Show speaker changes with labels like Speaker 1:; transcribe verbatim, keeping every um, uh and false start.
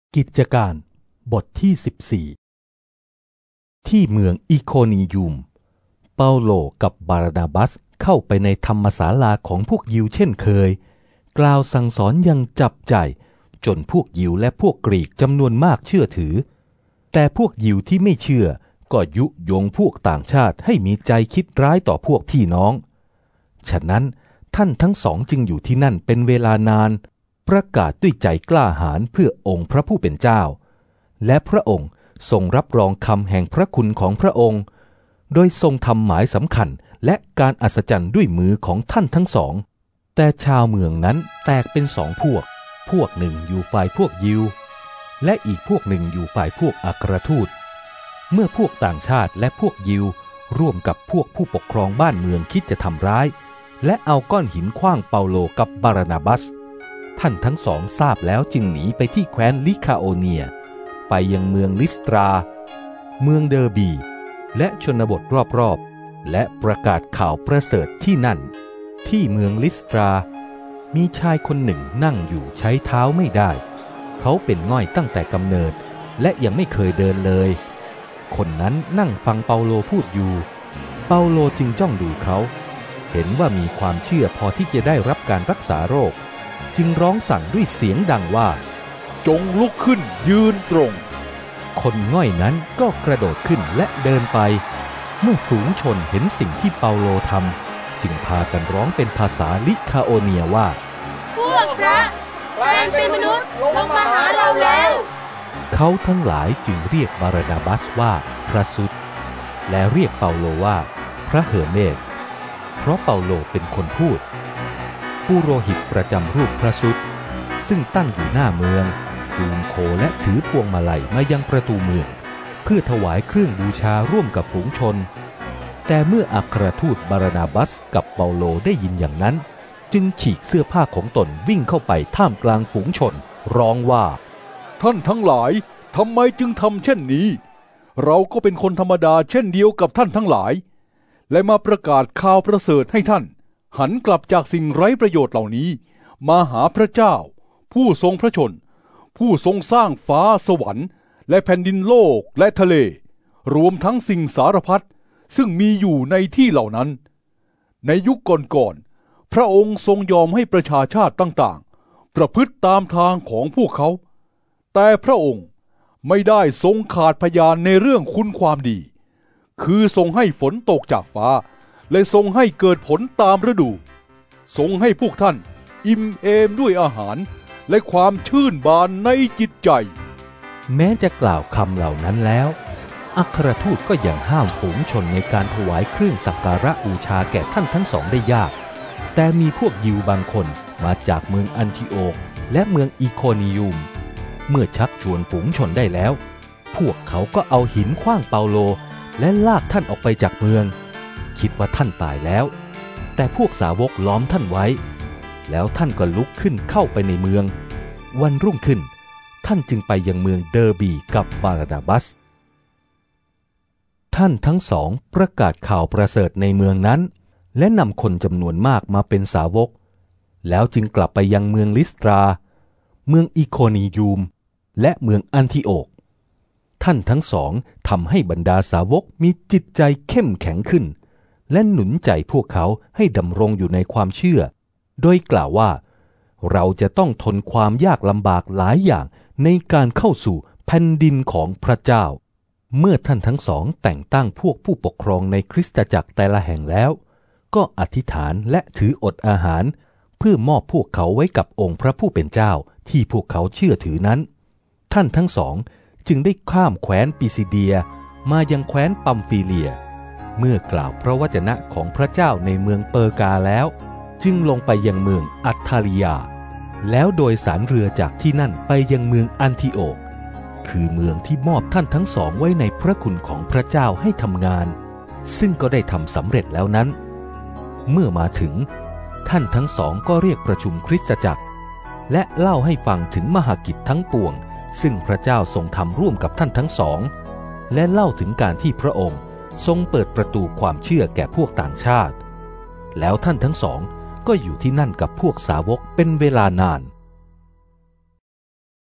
Speaker 1: กิจการบทที่สิบสี่ที่เมืองอิโคนียุมเปาโลกับบารานาบัสเข้าไปในธรรมศาลาของพวกยิวเช่นเคยกล่าวสั่งสอนอย่างจับใจจนพวกยิวและพวกกรีกจำนวนมากเชื่อถือแต่พวกยิวที่ไม่เชื่อก็ยุยงพวกต่างชาติให้มีใจคิดร้ายต่อพวกพี่น้องฉะนั้นท่านทั้งสองจึงอยู่ที่นั่นเป็นเวลานานประกาศด้วยใจกล้าหาญเพื่อองค์พระผู้เป็นเจ้าและพระองค์ทรงรับรองคำแห่งพระคุณของพระองค์โดยทรงทำหมายสำคัญและการอัศจรรย์ด้วยมือของท่านทั้งสองแต่ชาวเมืองนั้นแตกเป็นสองพวกพวกหนึ่งอยู่ฝ่ายพวกยิวและอีกพวกหนึ่งอยู่ฝ่ายพวกอัครทูตเมื่อพวกต่างชาติและพวกยิวร่วมกับพวกผู้ปกครองบ้านเมืองคิดจะทำร้ายและเอาก้อนหินขว้างเปาโลกับบารานาบัสท่านทั้งสองทราบแล้วจึงหนีไปที่แคว้นลิคาโอเนียไปยังเมืองลิสตราเมืองเดอร์บีและชนบทรอบๆและประกาศข่าวประเสริฐที่นั่นที่เมืองลิสตรามีชายคนหนึ่งนั่งอยู่ใช้เท้าไม่ได้เขาเป็นง่อยตั้งแต่กำเนิดและยังไม่เคยเดินเลยคนนั้นนั่งฟังเปาโลพูดอยู่เปาโลจึงจ้องดูเขาเห็นว่ามีความเชื่อพอที่จะได้รับการรักษาโรคจึงร้องสั่งด้วยเสียงดังว่า
Speaker 2: จงลุกขึ้นยืนตรง
Speaker 1: คนง่อยนั้นก็กระโดดขึ้นและเดินไปเมื่อฝูงชนเห็นสิ่งที่เปาโลทำจึงพากันร้องเป็นภาษาลิคาโอเนียว่า
Speaker 3: พวกพระแปลงเป็นมนุษย์ลงมาหาเราแล้ว
Speaker 1: เขาทั้งหลายจึงเรียกบารานาบัสว่าพระซุตและเรียกเปาโลว่าพระเฮอร์เมสเพราะเปาโลเป็นคนพูดปุโรหิตประจำรูปพระซุตซึ่งตั้งอยู่หน้าเมืองจูงโคและถือพวงมาลัยมายังประตูเมืองเพื่อถวายเครื่องบูชาร่วมกับฝูงชนแต่เมื่ออัครทูตบารานาบัสกับเปาโลได้ยินอย่างนั้นจึงฉีกเสื้อผ้าของตนวิ่งเข้าไปท่ามกลางฝูงชนร้องว่า
Speaker 2: ท่านทั้งหลายทำไมจึงทำเช่นนี้เราก็เป็นคนธรรมดาเช่นเดียวกับท่านทั้งหลายและมาประกาศข่าวประเสริฐให้ท่านหันกลับจากสิ่งไร้ประโยชน์เหล่านี้มาหาพระเจ้าผู้ทรงพระชนผู้ทรงสร้างฟ้าสวรรค์และแผ่นดินโลกและทะเลรวมทั้งสิ่งสารพัดซึ่งมีอยู่ในที่เหล่านั้นในยุคก่อนๆพระองค์ทรงยอมให้ประชาชาติต่างๆประพฤติตามทางของพวกเขาแต่พระองค์ไม่ได้ทรงขาดพยานในเรื่องคุณความดีคือทรงให้ฝนตกจากฟ้าและทรงให้เกิดผลตามฤดูทรงให้พวกท่านอิ่มเอมด้วยอาหารและความชื่นบานในจิตใจ
Speaker 1: แม้จะกล่าวคำเหล่านั้นแล้วอัครทูตก็ยังห้ามฝูงชนในการถวายเครื่องสักการะบูชาแก่ท่านทั้งสองได้ยากแต่มีพวกยิวบางคนมาจากเมืองอันทิโอกและเมืองอีโคนียุมเมื่อชักชวนฝูงชนได้แล้วพวกเขาก็เอาหินขว้างเปาโลและลากท่านออกไปจากเมืองคิดว่าท่านตายแล้วแต่พวกสาวกล้อมท่านไว้แล้วท่านก็ลุกขึ้นเข้าไปในเมืองวันรุ่งขึ้นท่านจึงไปยังเมืองเดอร์บีกับบารานาบัสท่านทั้งสองประกาศข่าวประเสริฐในเมืองนั้นและนำคนจำนวนมากมาเป็นสาวกแล้วจึงกลับไปยังเมืองลิสตราเมืองอิโคนียูมและเมืองอันทิโอกท่านทั้งสองทำให้บรรดาสาวกมีจิตใจเข้มแข็งขึ้นและหนุนใจพวกเขาให้ดำรงอยู่ในความเชื่อโดยกล่าวว่าเราจะต้องทนความยากลำบากหลายอย่างในการเข้าสู่แผ่นดินของพระเจ้าเมื่อท่านทั้งสองแต่งตั้งพวกผู้ปกครองในคริสตจักรแต่ละแห่งแล้วก็อธิษฐานและถืออดอาหารเพื่อมอบพวกเขาไว้กับองค์พระผู้เป็นเจ้าที่พวกเขาเชื่อถือนั้นท่านทั้งสองจึงได้ข้ามแคว้นปิซิเดียมายังแคว้นปัมฟิเลียเมื่อกล่าวพระวจนะของพระเจ้าในเมืองเปอร์กาแล้วจึงลงไปยังเมืองอัตทาลิยาแล้วโดยสารเรือจากที่นั่นไปยังเมืองอันทิโอกคือเมืองที่มอบท่านทั้งสองไว้ในพระคุณของพระเจ้าให้ทำงานซึ่งก็ได้ทำสำเร็จแล้วนั้นเมื่อมาถึงท่านทั้งสองก็เรียกประชุมคริสตจักรและเล่าให้ฟังถึงมหกิจทั้งปวงซึ่งพระเจ้าทรงทำร่วมกับท่านทั้งสองและเล่าถึงการที่พระองค์ทรงเปิดประตูความเชื่อแก่พวกต่างชาติแล้วท่านทั้งสองก็อยู่ที่นั่นกับพวกสาวกเป็นเวลานาน